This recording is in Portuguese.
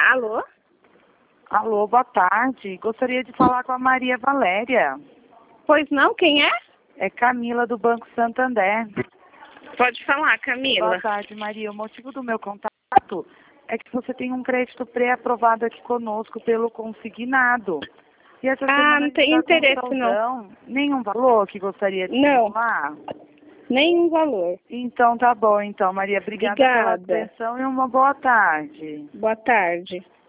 Alô? Alô, boa tarde. Gostaria de falar com a Maria Valéria. Pois não, quem é? É Camila, do Banco Santander. Pode falar, Camila. Boa tarde, Maria. O motivo do meu contato é que você tem um crédito pré-aprovado aqui conosco pelo consignado. E essa semana não a gente tem tá com interesse, saldão. Nenhum valor que gostaria de Não. falar? Nenhum valor. Então tá bom, então, Maria. Obrigada pela Obrigada. atenção e uma boa tarde. Boa tarde.